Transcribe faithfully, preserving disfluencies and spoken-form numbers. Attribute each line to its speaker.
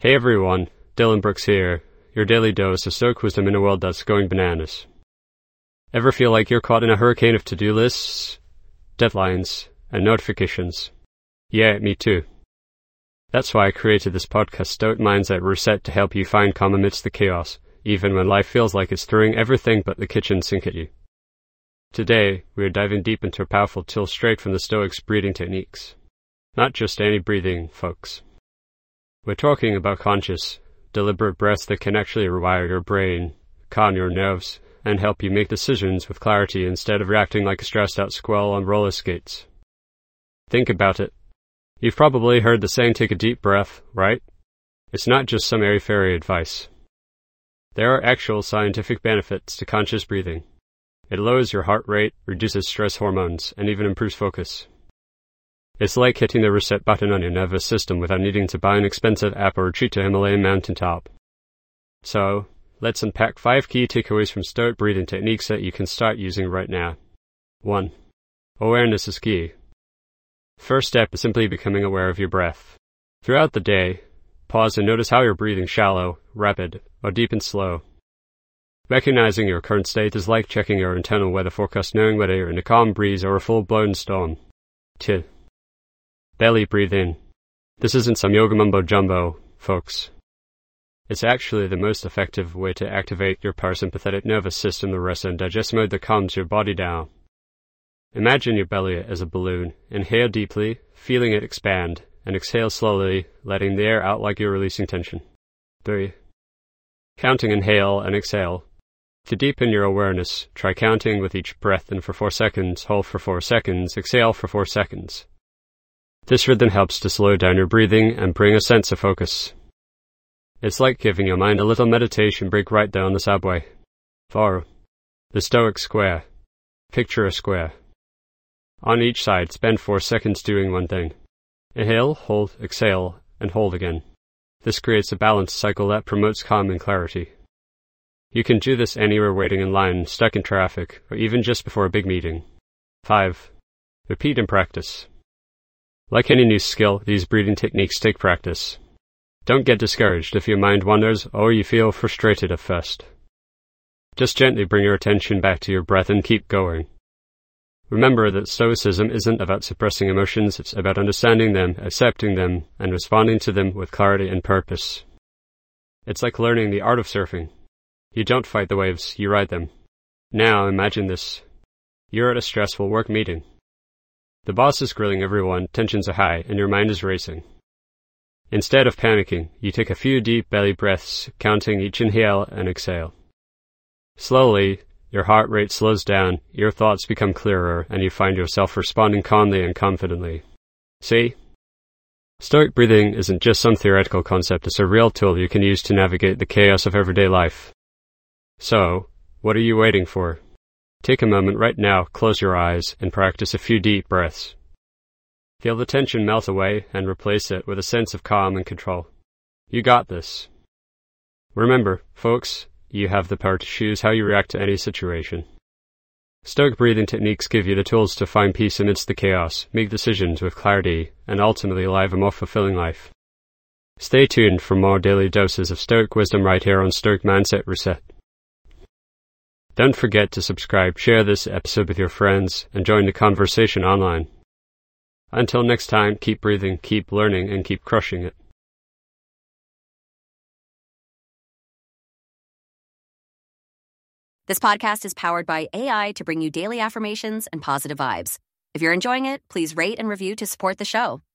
Speaker 1: Hey everyone, Dylan Brooks here, your daily dose of Stoic wisdom in a world that's going bananas. Ever feel like you're caught in a hurricane of to-do lists, deadlines, and notifications? Yeah, me too. That's why I created this podcast, Stoic Mindset Reset, to help you find calm amidst the chaos, even when life feels like it's throwing everything but the kitchen sink at you. Today, we are diving deep into a powerful tool straight from the Stoics' breathing techniques. Not just any breathing, folks. We're talking about conscious, deliberate breaths that can actually rewire your brain, calm your nerves, and help you make decisions with clarity instead of reacting like a stressed-out squirrel on roller skates. Think about it. You've probably heard the saying, take a deep breath, right? It's not just some airy-fairy advice. There are actual scientific benefits to conscious breathing. It lowers your heart rate, reduces stress hormones, and even improves focus. It's like hitting the reset button on your nervous system without needing to buy an expensive app or retreat to a Himalayan mountaintop. So, let's unpack five key takeaways from Stoic breathing techniques that you can start using right now. one. Awareness is key. First step is simply becoming aware of your breath. Throughout the day, pause and notice how you're breathing, shallow, rapid, or deep and slow. Recognizing your current state is like checking your internal weather forecast, knowing whether you're in a calm breeze or a full-blown storm. two. Belly breathe in. This isn't some yoga mumbo-jumbo, folks. It's actually the most effective way to activate your parasympathetic nervous system, the rest and digest mode that calms your body down. Imagine your belly as a balloon. Inhale deeply, feeling it expand, and exhale slowly, letting the air out like you're releasing tension. three. Counting inhale and exhale. To deepen your awareness, try counting with each breath in for four seconds, hold for four seconds, exhale for four seconds. This rhythm helps to slow down your breathing and bring a sense of focus. It's like giving your mind a little meditation break right there on the subway. four. The Stoic Square. Picture a square. On each side, spend four seconds doing one thing. Inhale, hold, exhale, and hold again. This creates a balanced cycle that promotes calm and clarity. You can do this anywhere, waiting in line, stuck in traffic, or even just before a big meeting. five. Repeat and practice. Like any new skill, these breathing techniques take practice. Don't get discouraged if your mind wanders or you feel frustrated at first. Just gently bring your attention back to your breath and keep going. Remember that Stoicism isn't about suppressing emotions, it's about understanding them, accepting them, and responding to them with clarity and purpose. It's like learning the art of surfing. You don't fight the waves, you ride them. Now imagine this. You're at a stressful work meeting. The boss is grilling everyone, tensions are high, and your mind is racing. Instead of panicking, you take a few deep belly breaths, counting each inhale and exhale. Slowly, your heart rate slows down, your thoughts become clearer, and you find yourself responding calmly and confidently. See? Stoic breathing isn't just some theoretical concept, it's a real tool you can use to navigate the chaos of everyday life. So, what are you waiting for? Take a moment right now, close your eyes, and practice a few deep breaths. Feel the tension melt away and replace it with a sense of calm and control. You got this. Remember, folks, you have the power to choose how you react to any situation. Stoic breathing techniques give you the tools to find peace amidst the chaos, make decisions with clarity, and ultimately live a more fulfilling life. Stay tuned for more daily doses of Stoic wisdom right here on Stoic Mindset Reset. Don't forget to subscribe, share this episode with your friends, and join the conversation online. Until next time, keep breathing, keep learning, and keep crushing it.
Speaker 2: This podcast is powered by A I to bring you daily affirmations and positive vibes. If you're enjoying it, please rate and review to support the show.